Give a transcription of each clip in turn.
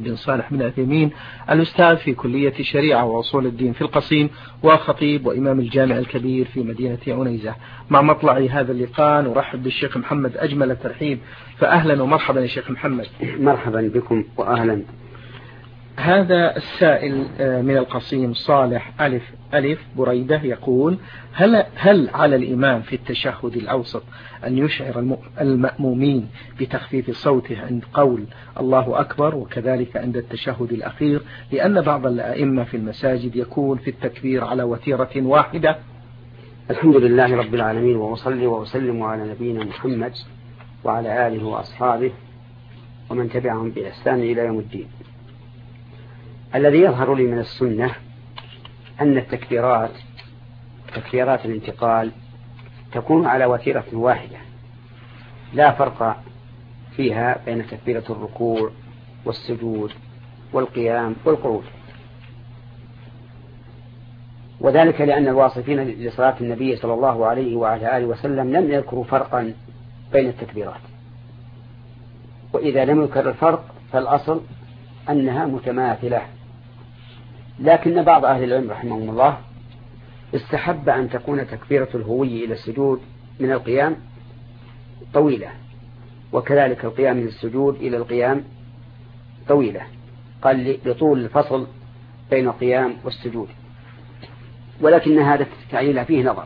بن صالح بن عثيمين، الأستاذ في كلية الشريعة وأصول الدين في القصيم، وخطيب وإمام الجامع الكبير في مدينة عنيزة. مع مطلع هذا اللقاء نرحب بالشيخ محمد أجمل الترحيب، فأهلا ومرحبا يا شيخ محمد. مرحبا بكم وأهلا. هذا السائل من القصيم صالح ألف بريدة يقول: هل على الإمام في التشهد الأوسط أن يشعر المأمومين بتخفيف صوته عند قول الله أكبر، وكذلك عند التشهد الأخير، لأن بعض الأئمة في المساجد يكون في التكبير على وتيرة واحدة؟ الحمد لله رب العالمين، وأصلي وأسلم على نبينا محمد وعلى آله وأصحابه ومن تبعهم بإحسان إلى يوم الدين. الذي يظهر لي من السنة أن تكبيرات الانتقال تكون على وتيرة واحدة، لا فرق فيها بين تكبيرة الركوع والسجود والقيام والقعود، وذلك لأن الواصفين لصلاة النبي صلى الله عليه وعلى آله وسلم لم يذكروا فرقا بين التكبيرات، وإذا لم يذكر الفرق فالأصل أنها متماثلة. لكن بعض أهل العلم رحمهم الله استحب أن تكون تكبيرة الهوي إلى السجود من القيام طويلة، وكذلك القيام من السجود إلى القيام طويلة، قال لطول الفصل بين القيام والسجود، ولكن هذا التعليل فيه نظر،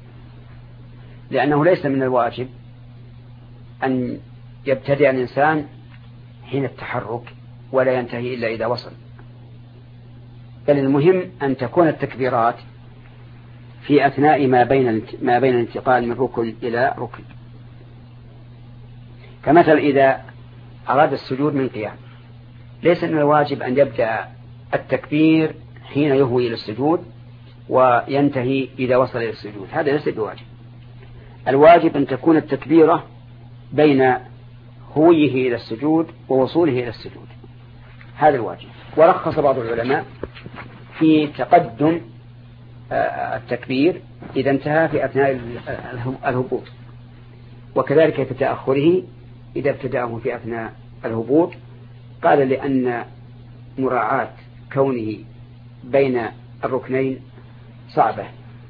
لأنه ليس من الواجب أن يبتدئ الإنسان حين التحرك ولا ينتهي إلا إذا وصل، بل المهم أن تكون التكبيرات في أثناء ما بين الانتقال من ركن إلى ركن. كمثل إذا أراد السجود من قيام، ليس من الواجب أن يبدأ التكبير حين يهوي إلى السجود وينتهي إذا وصل إلى السجود، هذا ليس بواجب. الواجب أن تكون التكبيرة بين هويه إلى السجود ووصوله إلى السجود، هذا الواجب. ورخص بعض العلماء في تقدم التكبير إذا انتهى في أثناء الهبوط، وكذلك في تأخره إذا ابتدأه في أثناء الهبوط، قال لأن مراعاة كونه بين الركنين صعبة.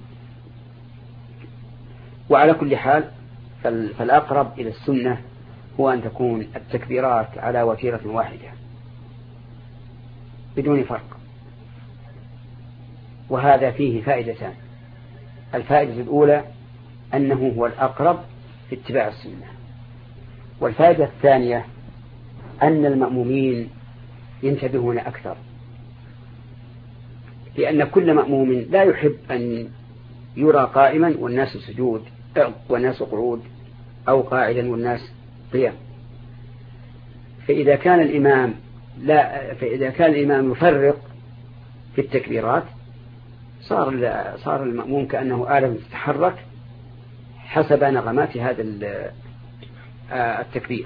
وعلى كل حال فالأقرب إلى السنة هو أن تكون التكبيرات على وتيرة واحدة بدون فرق، وهذا فيه فائدتان. الفائدة الأولى أنه هو الأقرب في اتباع السنة، والفائدة الثانية أن المأمومين ينتبهون أكثر، لأن كل مأموم لا يحب أن يرى قائما والناس سجود والناس قعود، أو قاعدا والناس قيام. فإذا كان الإمام يفرق في التكبيرات صار المأموم كأنه آلة تتحرك حسب نغمات هذا التكبير.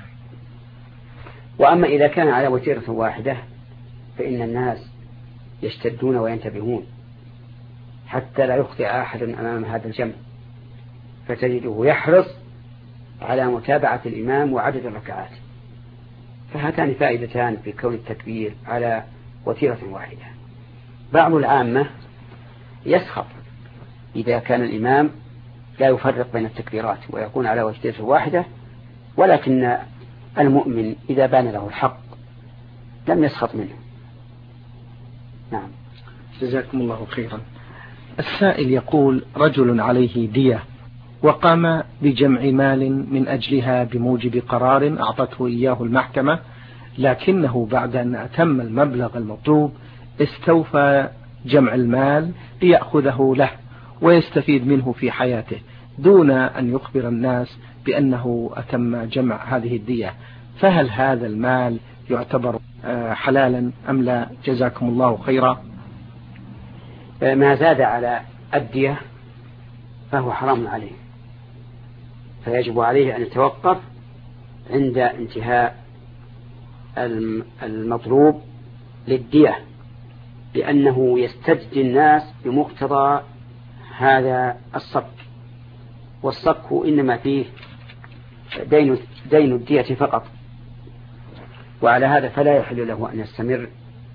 وأما إذا كان على وتيرة واحدة فإن الناس يشتدون وينتبهون حتى لا يخطئ أحد أمام هذا الجمع، فتجده يحرص على متابعة الإمام وعدد الركعات. فهاتان فائدتان في كون التكبير على وتيرة واحدة. بعض العامة يسخط إذا كان الإمام لا يفرق بين التكبيرات ويكون على وتيرة واحدة، ولكن المؤمن إذا بان له الحق لم يسخط منه. نعم، جزاكم الله خيرا. السائل يقول: رجل عليه دية وقام بجمع مال من أجلها بموجب قرار أعطته إياه المحكمة، لكنه بعد أن أتم المبلغ المطلوب استوفى جمع المال ليأخذه له ويستفيد منه في حياته دون أن يخبر الناس بأنه أتم جمع هذه الدية، فهل هذا المال يعتبر حلالا أم لا؟ جزاكم الله خيرا. ما زاد على الدية فهو حرام عليه، فيجب عليه أن يتوقف عند انتهاء المطلوب للدية، لأنه يستجدي الناس بمقتضى هذا الصك، والصك إنما فيه دين الدية فقط، وعلى هذا فلا يحل له أن يستمر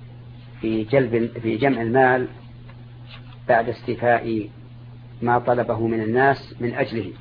في جمع المال بعد استيفاء ما طلبه من الناس من أجله.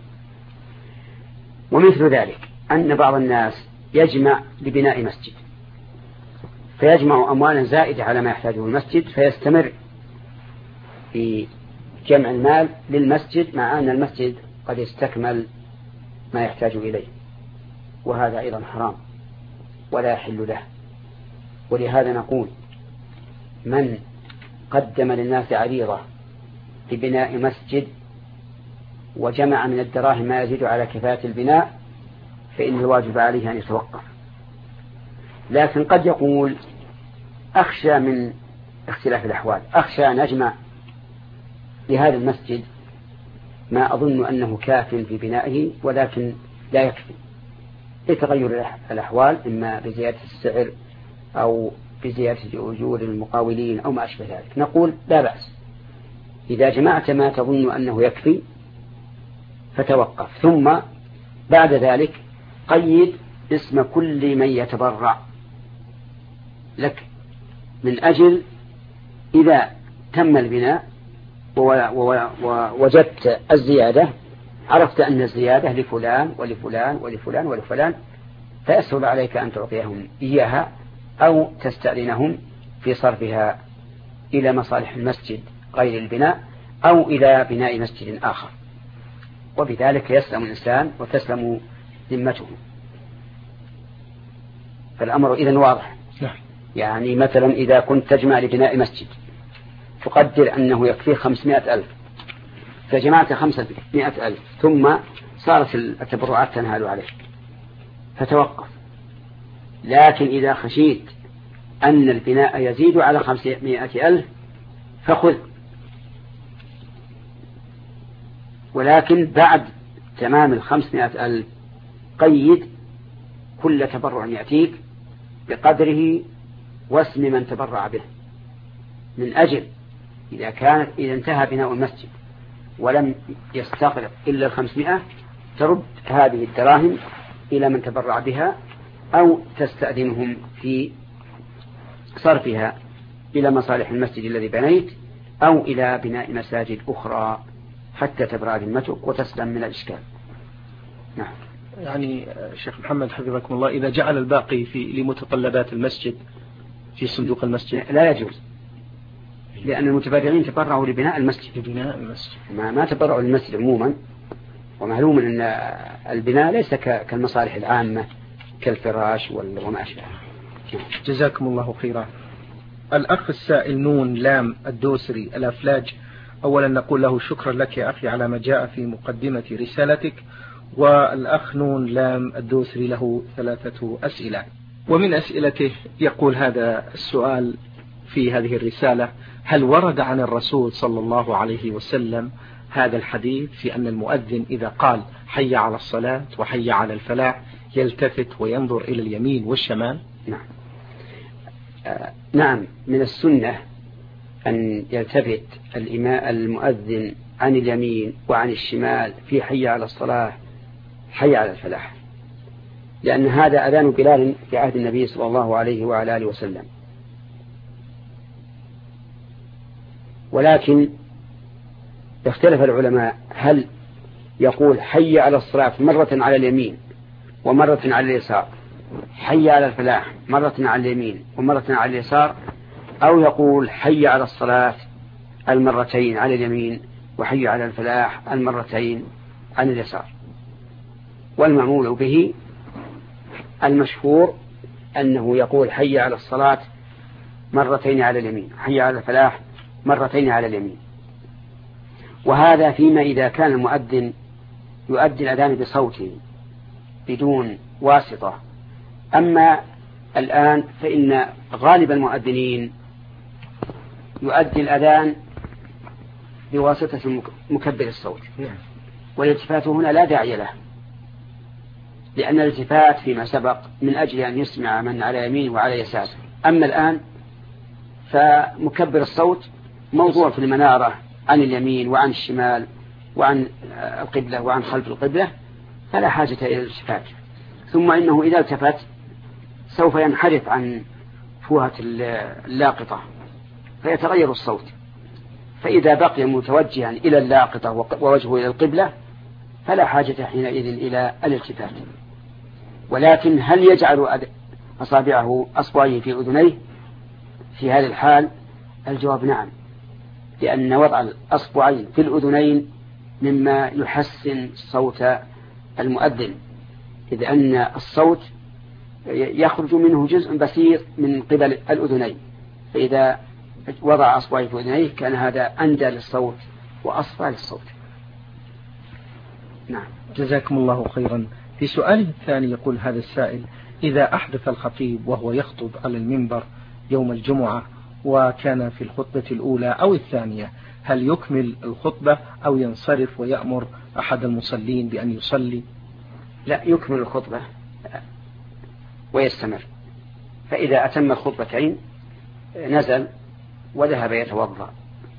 ومثل ذلك أن بعض الناس يجمع لبناء مسجد، فيجمع أموالا زائدة على ما يحتاجه المسجد، فيستمر في جمع المال للمسجد مع أن المسجد قد استكمل ما يحتاج إليه، وهذا أيضا حرام ولا يحل له. ولهذا نقول من قدم للناس عريضة لبناء مسجد وجمع من الدراهم ما يزيد على كفاية البناء فإن الواجب عليه أن يتوقف. لكن قد يقول أخشى من اختلاف الأحوال، أخشى أن أجمع لهذا المسجد ما أظن أنه كاف في بنائه ولكن لا يكفي لتغير الأحوال، إما بزيادة السعر أو بزيادة أجور المقاولين أو ما أشبه ذلك. نقول لا بأس، إذا جمعت ما تظن أنه يكفي فتوقف، ثم بعد ذلك قيد اسم كل من يتبرع لك من أجل إذا تم البناء ووجدت الزيادة عرفت أن الزيادة لفلان ولفلان ولفلان ولفلان، فيسهل عليك أن تعطيهم إياها أو تستأذنهم في صرفها إلى مصالح المسجد غير البناء أو إلى بناء مسجد آخر، وبذلك يسلم الإنسان وتسلم ذمته. فالأمر إذن واضح. يعني مثلا إذا كنت تجمع لبناء مسجد تقدر أنه يكفيه 500,000، فجمعت 500,000 ثم صارت التبرعات تنهال عليك فتوقف. لكن إذا خشيت أن البناء يزيد على 500,000 فخذ، ولكن بعد تمام 500,000 قيد كل تبرع يأتيك بقدره واسم من تبرع به، من أجل إذا انتهى بناء المسجد ولم يستغرق إلا 500 ترد هذه الدراهم إلى من تبرع بها أو تستأذنهم في صرفها إلى مصالح المسجد الذي بنيت أو إلى بناء مساجد أخرى حتى تبرع ذمتك وتسلم من الإشكال. نعم. يعني شيخ محمد حفظكم الله، إذا جعل الباقي لمتطلبات المسجد في صندوق المسجد لا يجوز، لأن المتبرعين تبرعوا لبناء المسجد، ما تبرعوا للمسجد عموما. ومعلوم أن البناء ليس كالمصالح العامة كالفراش وما أشبه. جزاكم الله خيرا. الأخ السائل نون لام الدوسري الأفلاج، أولا نقول له شكرا لك يا أخي على ما جاء في مقدمة رسالتك. والأخ نون لام الدوسري له 3 أسئلة، ومن أسئلته يقول هذا السؤال في هذه الرسالة: هل ورد عن الرسول صلى الله عليه وسلم هذا الحديث في أن المؤذن إذا قال حي على الصلاة وحي على الفلاح يلتفت وينظر إلى اليمين والشمال؟ نعم. نعم، من السنة أن يلتفت المؤذن عن اليمين وعن الشمال في حي على الصلاة حي على الفلاح، لأن هذا أذان بلال في عهد النبي صلى الله عليه وعلى آله وسلم. ولكن اختلف العلماء هل يقول حي على الصلاة مرة على اليمين ومرة على اليسار، حي على الفلاح مرة على اليمين ومرة على اليسار، أو يقول حي على الصلاة المرتين على اليمين وحي على الفلاح المرتين على اليسار. والمعمول به المشهور أنه يقول حي على الصلاة مرتين على اليمين، حي على الفلاح مرتين على اليمين. وهذا فيما إذا كان المؤذن يؤدي الأذان بصوته بدون واسطة. أما الآن فإن غالب المؤذنين يؤدي الأذان بواسطة مكبر الصوت، والالتفات هنا لا داعي له، لأن الالتفات فيما سبق من أجل أن يسمع من على يمين وعلى يسار. أما الآن فمكبر الصوت موضوع في المنارة عن اليمين وعن الشمال وعن القبلة وعن خلف القبلة، فلا حاجة إلى الالتفات. ثم إنه إذا التفت سوف ينحرف عن فوهة اللاقطة فيتغير الصوت، فإذا بقي متوجها إلى اللاقطة ووجهه إلى القبلة فلا حاجة حينئذ إلى الالتفات. ولكن هل يجعل أصبعه في أذنيه في هذه الحال؟ الجواب نعم، لأن وضع الأصبعين في الأذنين مما يحسن صوت المؤذن، إذ أن الصوت يخرج منه جزء بسيط من قبل الأذنين، فإذا وضع أصبعه في أذنيه كان هذا أندى للصوت وأصفى للصوت. نعم. جزاكم الله خيرا. في سؤاله الثاني يقول هذا السائل: إذا أحدث الخطيب وهو يخطب على المنبر يوم الجمعة وكان في الخطبة الأولى أو الثانية، هل يكمل الخطبة أو ينصرف ويأمر أحد المصلين بأن يصلي؟ لا، يكمل الخطبة ويستمر، فإذا أتم الخطبتين نزل وذهب يتوضأ،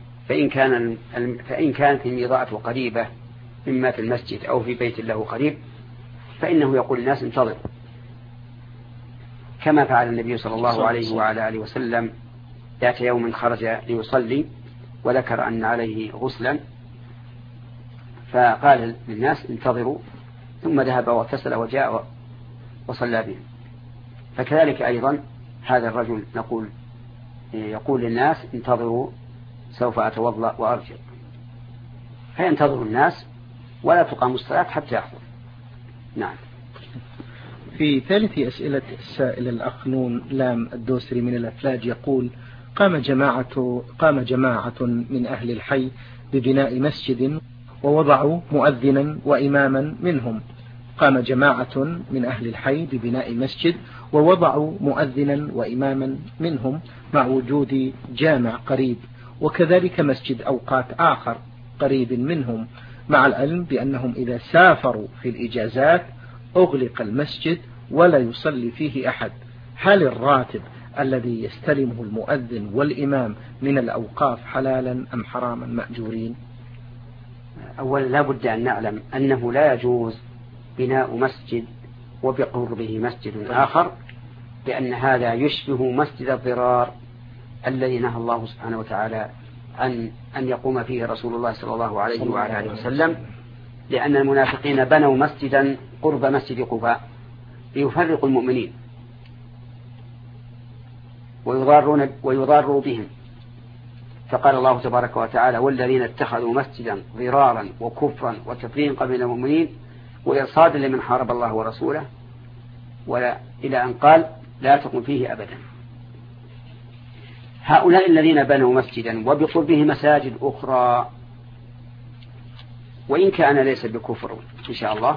فإن كانت الميضاءة قريبة إما في المسجد أو في بيت له قريب فإنه يقول للناس انتظر، كما فعل النبي صلى الله عليه وعلى آله وسلم ذات يوم خرج ليصلي وذكر أن عليه غسلا فقال للناس انتظروا، ثم ذهب واغتسل وجاء وصلى بهم. فكذلك أيضا هذا الرجل يقول للناس انتظروا سوف أتوضأ وأرجع، فينتظر الناس ولا تقام الصلاة حتى يحضر. نعم. في ثالث أسئلة السائل الأخ نون لام الدوسري من الأفلاج يقول: قام جماعة من أهل الحي ببناء مسجد ووضعوا مؤذنا وإماما منهم. قام جماعة من أهل الحي ببناء مسجد ووضعوا مؤذنا وإماما منهم مع وجود جامع قريب، وكذلك مسجد أوقات آخر قريب منهم، مع العلم بأنهم إذا سافروا في الإجازات أغلق المسجد ولا يصلي فيه أحد. هل الراتب الذي يستلمه المؤذن والإمام من الأوقاف حلالا أم حراما مأجورين؟ أولا لا بد أن نعلم أنه لا يجوز بناء مسجد وبقربه مسجد آخر، لأن هذا يشبه مسجد الضرار الذي نهى الله سبحانه وتعالى أن يقوم فيه رسول الله صلى الله عليه وعلى آله وسلم، لأن المنافقين بنوا مسجدا قرب مسجد قباء ليفرقوا المؤمنين ويضاروا بهم، فقال الله تبارك وتعالى: والذين اتخذوا مسجدا ضرارا وكفرا وتفريقا بين المؤمنين وإرصادا لمن حارب الله ورسوله، ولا إلى أن قال: لا تقم فيه أبدا. هؤلاء الذين بنوا مسجدا وبقربه مساجد أخرى وإن كان ليس بكفر إن شاء الله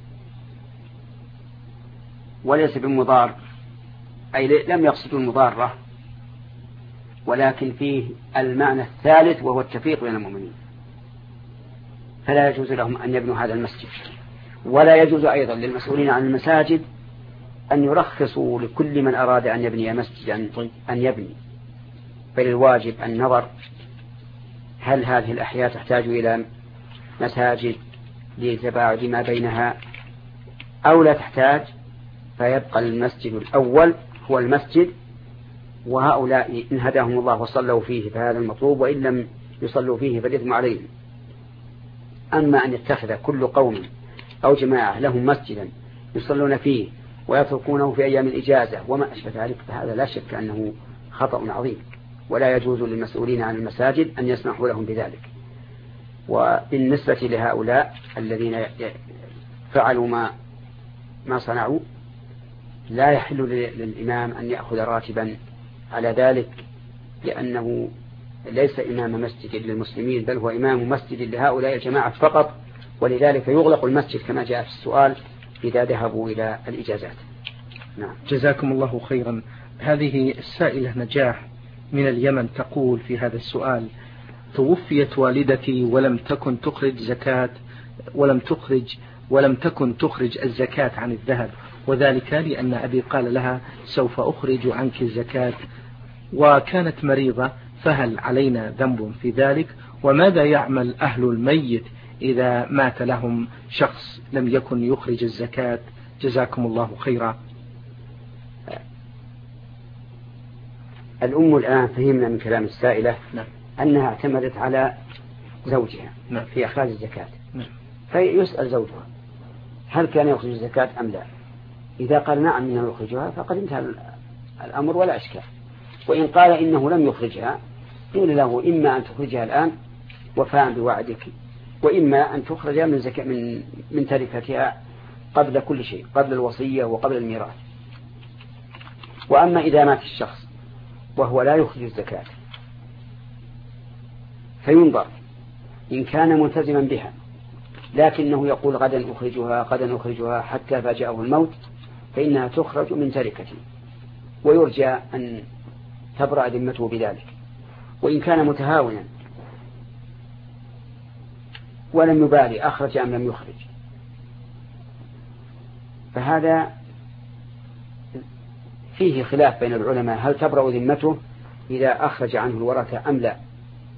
وليس بمضار، أي لم يقصدوا المضارة، ولكن فيه المعنى الثالث وهو التفريق بين المؤمنين، فلا يجوز لهم أن يبنوا هذا المسجد. ولا يجوز أيضا للمسؤولين عن المساجد أن يرخصوا لكل من أراد أن يبني مسجدا أن يبني، بل الواجب النظر هل هذه الأحياء تحتاج إلى مساجد لتباعد ما بينها أو لا تحتاج، فيبقى المسجد الأول هو المسجد، وهؤلاء إن هداهم الله وصلوا فيه فهذا المطلوب، وإن لم يصلوا فيه فالإثم عليهم. أما أن يتخذ كل قوم أو جماعة لهم مسجدا يصلون فيه ويتركونه في أيام الإجازة وما أشبه ذلك، فهذا لا شك أنه خطأ عظيم، ولا يجوز للمسؤولين عن المساجد أن يسمحوا لهم بذلك. وبالنسبة لهؤلاء الذين فعلوا ما صنعوا، لا يحل للإمام أن يأخذ راتبا على ذلك، لأنه ليس إمام مسجد للمسلمين، بل هو إمام مسجد لهؤلاء الجماعة فقط، ولذلك يغلق المسجد كما جاء في السؤال إذا ذهبوا إلى الإجازات. نعم. جزاكم الله خيرا. هذه السائلة نجاح من اليمن تقول في هذا السؤال: توفيت والدتي ولم تكن تكن تخرج الزكاة عن الذهب، وذلك لأن أبي قال لها سوف أخرج عنك الزكاة، وكانت مريضة، فهل علينا ذنب في ذلك؟ وماذا يعمل أهل الميت إذا مات لهم شخص لم يكن يخرج الزكاة؟ جزاكم الله خيرا. الأم الآن فهمنا من كلام السائلة أنها اعتمدت على زوجها في إخراج الزكاة، فيسأل زوجها هل كان يخرج الزكاة أم لا؟ إذا قال نعم إنه يخرجها فقد انتهى الأمر ولا أشكال. وإن قال إنه لم يخرجها قيل له إما أن تخرجها الآن وفاء بوعدك، وإما أن تخرج من زكاة من تركتها قبل كل شيء، قبل الوصية وقبل الميراث. وأما إذا مات الشخص وهو لا يخرج الزكاة فينظر إن كان ملتزما بها لكنه يقول غدا أخرجها حتى فاجأه الموت، فإنها تخرج من تركته ويرجى أن تبرأ ذمته بذلك. وإن كان متهاونا ولم يبالي أخرج أم لم يخرج فهذا فيه خلاف بين العلماء هل تبرأ ذمته إذا أخرج عنه الورثة أم لا.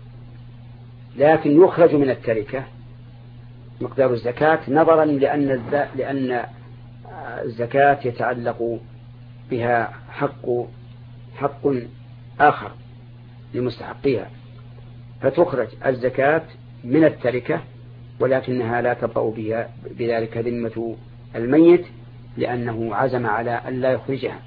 لكن يخرج من التركة مقدار الزكاة نظرا لأن الزكاة يتعلق بها حق آخر لمستحقيها، فتخرج الزكاة من التركة ولكنها لا تبرأ بذلك ذمة الميت لأنه عزم على أن لا يخرجها.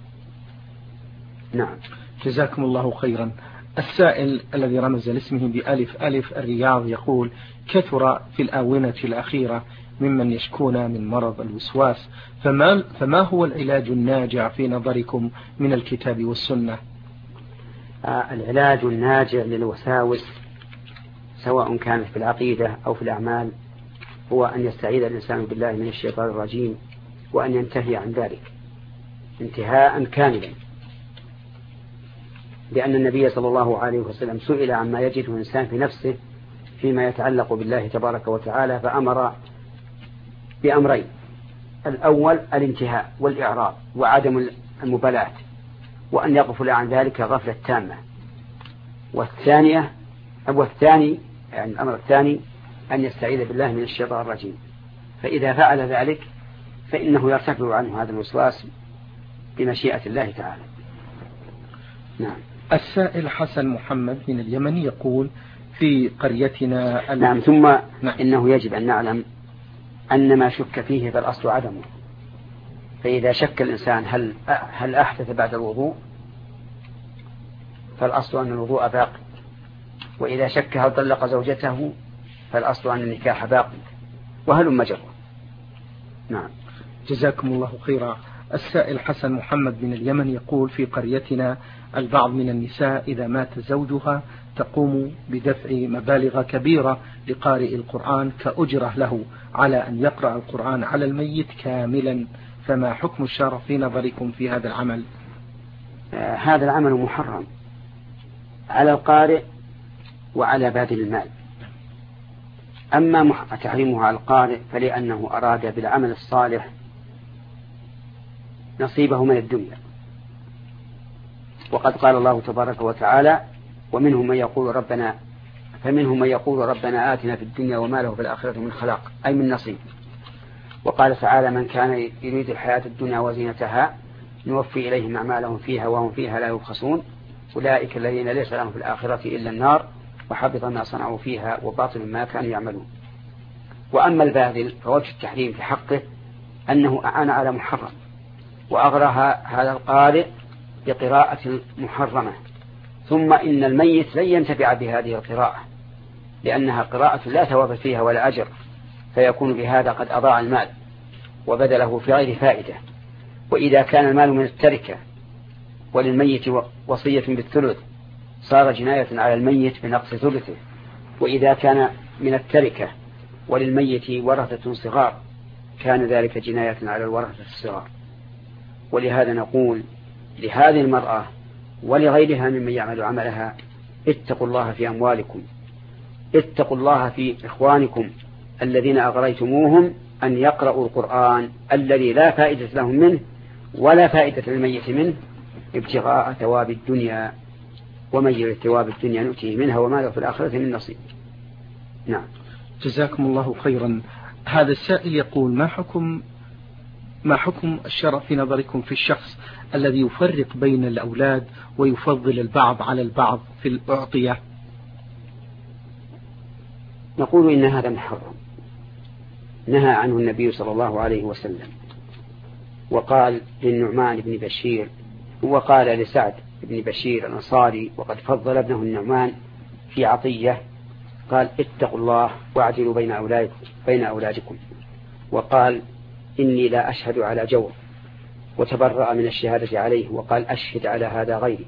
نعم. جزاكم الله خيرا. السائل الذي رمز لاسمه بألف ألف الرياض يقول: كثر في الآونة الأخيرة ممن يشكون من مرض الوسواس، فما هو العلاج الناجع في نظركم من الكتاب والسنة؟ العلاج الناجع للوساوس سواء كانت في العقيدة أو في الأعمال هو أن يستعيذ الإنسان بالله من الشيطان الرجيم وأن ينتهي عن ذلك انتهاء كاملا، لأن النبي صلى الله عليه وسلم سئل عما يجده الإنسان في نفسه فيما يتعلق بالله تبارك وتعالى فأمر بأمرين: الأول الانتهاء والإعراض وعدم المبالاة وأن يغفل عن ذلك غفلة تامة، والثاني يعني الأمر الثاني أن يستعيذ بالله من الشيطان الرجيم، فإذا فعل ذلك فإنه يرتفع عنه هذا الوسواس بمشيئة الله تعالى. نعم. السائل حسن محمد من اليمن يقول: في قريتنا نعم. ثم إنه يجب أن نعلم أن ما شك فيه فالأصل عدمه، فإذا شك الإنسان هل أحدث بعد الوضوء فالأصل أن الوضوء باقي، وإذا شك هل طلق زوجته فالأصل أن النكاح باقي، وهلم جرى. نعم. جزاكم الله خيرا. السائل حسن محمد من اليمن يقول: في قريتنا البعض من النساء إذا مات زوجها تقوم بدفع مبالغ كبيرة لقارئ القرآن كأجرة له على أن يقرأ القرآن على الميت كاملا، فما حكم الشرع في نظركم في هذا العمل؟ هذا العمل محرم على القارئ وعلى باذل المال. أما تحريمه على القارئ فلأنه أراد بالعمل الصالح نصيبه من الدنيا، وقد قال الله تبارك وتعالى: فمنهم من يقول ربنا آتنا في الدنيا وما له في الآخرة من خلاق، أي من نصيب. وقال تعالى: من كان يريد الحياة الدنيا وزينتها نوفي إليهم أعمالهم فيها وهم فيها لا يبخسون أولئك الذين ليس لهم في الآخرة إلا النار وحبط ما صنعوا فيها وباطل ما كانوا يعملون. وأما الباذل فوجه التحريم في حقه أنه أعان على محرم وأغرها هذا القارئ بقراءة محرمة، ثم إن الميت لن ينتفع بهذه القراءة لأنها قراءة لا ثواب فيها ولا أجر، فيكون بهذا قد أضاع المال وبذله في غير فائدة. وإذا كان المال من التركة وللميت وصية بالثلث صار جناية على الميت بنقص ثلثه، وإذا كان من التركة وللميت ورثة صغار كان ذلك جناية على الورثة الصغار. ولهذا نقول لهذه المرأة ولغيرها ممن يعمل عملها: اتقوا الله في أموالكم، اتقوا الله في إخوانكم الذين أغريتموهم أن يقرأوا القرآن الذي لا فائدة لهم منه ولا فائدة للميت منه ابتغاء ثواب الدنيا، ومن يرد ثواب الدنيا نؤتيه منها وما له في الآخرة من نصيب. نعم. جزاكم الله خيرا. هذا السائل يقول: ما حكم ما حكم الشرع في نظركم في الشخص الذي يفرق بين الأولاد ويفضل البعض على البعض في الأعطية؟ نقول إن هذا محرم، نهى عنه النبي صلى الله عليه وسلم، وقال للنعمان بن بشير، وقال لسعد بن بشير الأنصاري وقد فضل ابنه النعمان في عطية، قال اتقوا الله واعدلوا بين أولادكم، وقال إني لا أشهد على جور، وتبرأ من الشهادة عليه، وقال أشهد على هذا غيري.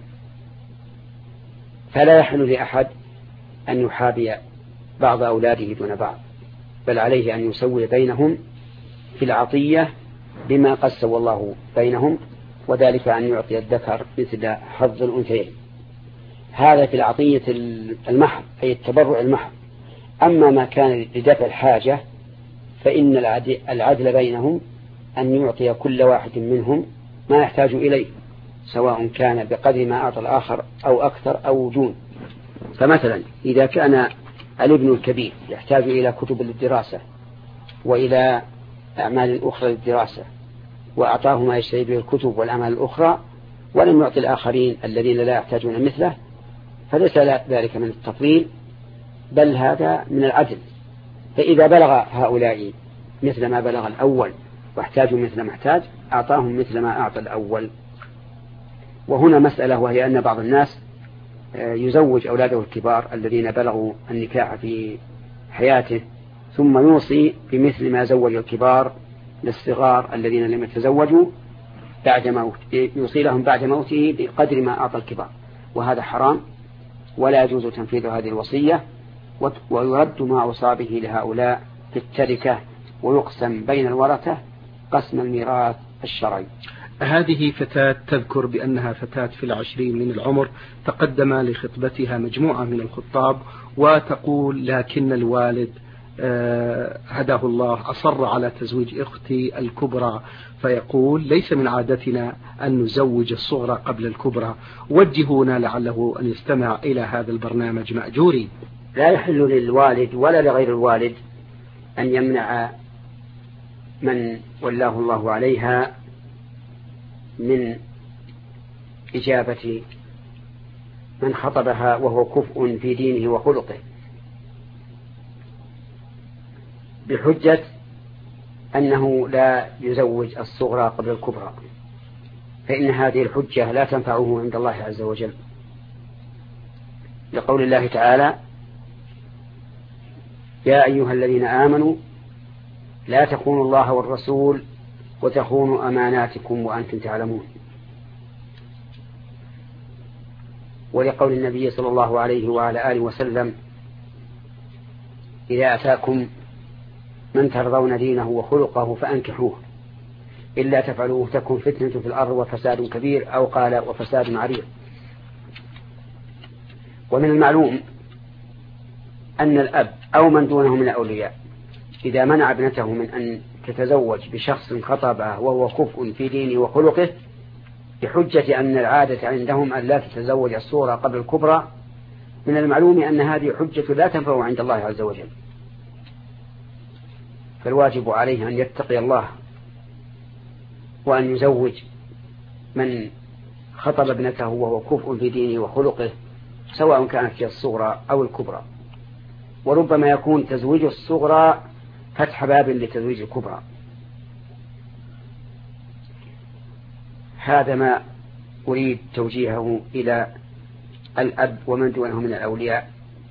فلا يحل لأحد أن يحابي بعض أولاده دون بعض، بل عليه أن يسوي بينهم في العطية بما قد سوى الله بينهم، وذلك أن يعطي الذكر مثل حظ الأنثيين. هذا في العطية المحض، أي التبرع المحض. أما ما كان لدفع الحاجة فإن العدل بينهم أن يعطي كل واحد منهم ما يحتاج إليه، سواء كان بقدر ما أعطى الآخر أو أكثر أو دون. فمثلا إذا كان الابن الكبير يحتاج إلى كتب للدراسة وإلى أعمال أخرى للدراسة، وأعطاه ما يشتري به الكتب والأعمال الأخرى، ولم يعطي الآخرين الذين لا يحتاجون مثله، فليس ذلك من التفضيل، بل هذا من العدل. فإذا بلغ هؤلاء مثل ما بلغ الأول واحتاجوا مثل ما احتاج، أعطاهم مثل ما أعطى الأول. وهنا مسألة، وهي أن بعض الناس يزوج أولاده الكبار الذين بلغوا النكاح في حياته، ثم يوصي بمثل ما زوج الكبار للصغار الذين لم يتزوجوا بعد موته، يوصي لهم بعد موته بقدر ما أعطى الكبار، وهذا حرام ولا يجوز تنفيذ هذه الوصية، ويرد ما أوصى به لهؤلاء في التركة، ويقسم بين الورثة قسم الميراث الشرعي. هذه فتاة تذكر بأنها فتاة في 20 من العمر، تقدم لخطبتها مجموعة من الخطاب، وتقول لكن الوالد هداه الله أصر على تزويج أختي الكبرى، فيقول ليس من عادتنا أن نزوج الصغرى قبل الكبرى، وجهونا لعله أن يستمع إلى هذا البرنامج مأجورين. لا يحل للوالد ولا لغير الوالد أن يمنع من ولاه الله عليها من إجابة من خطبها وهو كفء في دينه وخلقه، بحجة أنه لا يزوج الصغرى قبل الكبرى، فإن هذه الحجة لا تنفعه عند الله عز وجل، لقول الله تعالى يا أيها الذين آمنوا لا تخونوا الله والرسول وتخونوا أماناتكم وأنتم تعلمون، ولقول النبي صلى الله عليه وعلى آله وسلم إذا أتاكم من ترضون دينه وخلقه فأنكحوه إلا تفعلوه تكن فتنة في الأرض وفساد كبير، أو قال وفساد عريض. ومن المعلوم أن الأب أو من دونه من الأولياء إذا منع ابنته من أن تتزوج بشخص خطبه وهو كفء في دينه وخلقه بحجة أن العادة عندهم أن لا تتزوج الصغرى قبل الكبرى، من المعلوم أن هذه حجة لا تنفع عند الله عز وجل، فالواجب عليه أن يتقي الله وأن يزوج من خطب ابنته وهو كفء في دينه وخلقه، سواء كانت هي الصغرى أو الكبرى. وربما يكون تزويج الصغرى فتح باب لتزويج الكبرى. هذا ما أريد توجيهه إلى الأب ومن دونه من الأولياء،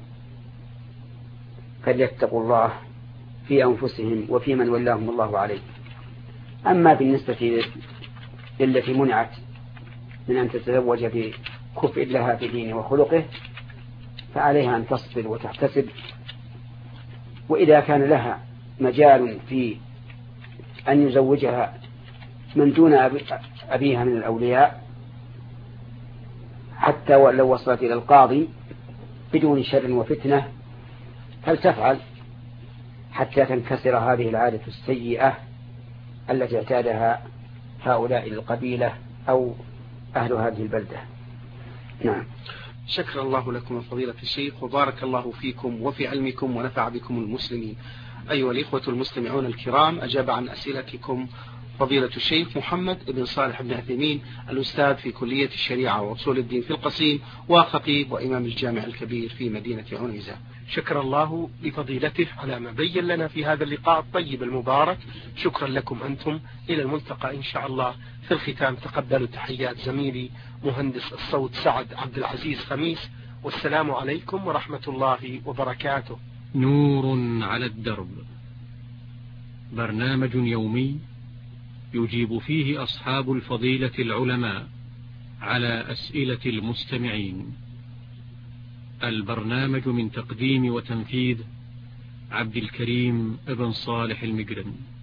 فليتقوا الله في أنفسهم وفي من ولاهم الله عليه. أما بالنسبة للتي منعت من أن تتزوج بكفء لها في دينه وخلقه فعليها أن تصبر وتحتسب، وإذا كان لها مجال في أن يزوجها من دون أبيها من الأولياء حتى ولو وصلت إلى القاضي بدون شر وفتنة فلتفعل حتى تنكسر هذه العادة السيئة التي اعتادها هؤلاء القبيلة أو أهل هذه البلدة. نعم. شكر الله لكم فضيلة الشيخ، وبارك الله فيكم وفي علمكم ونفع بكم المسلمين. أيها الإخوة المستمعون الكرام، أجاب عن أسئلتكم فضيلة الشيخ محمد بن صالح بن عثيمين، الأستاذ في كلية الشريعة وأصول الدين في القصيم، وخطيب وإمام الجامع الكبير في مدينة عنيزة. شكر الله لفضيلته على ما بين لنا في هذا اللقاء الطيب المبارك. شكرا لكم أنتم، إلى الملتقى إن شاء الله. في الختام تقبلوا تحيات زميلي مهندس الصوت سعد عبد العزيز خميس، والسلام عليكم ورحمة الله وبركاته. نور على الدرب، برنامج يومي يجيب فيه أصحاب الفضيلة العلماء على أسئلة المستمعين. البرنامج من تقديم وتنفيذ عبد الكريم ابن صالح المجرم.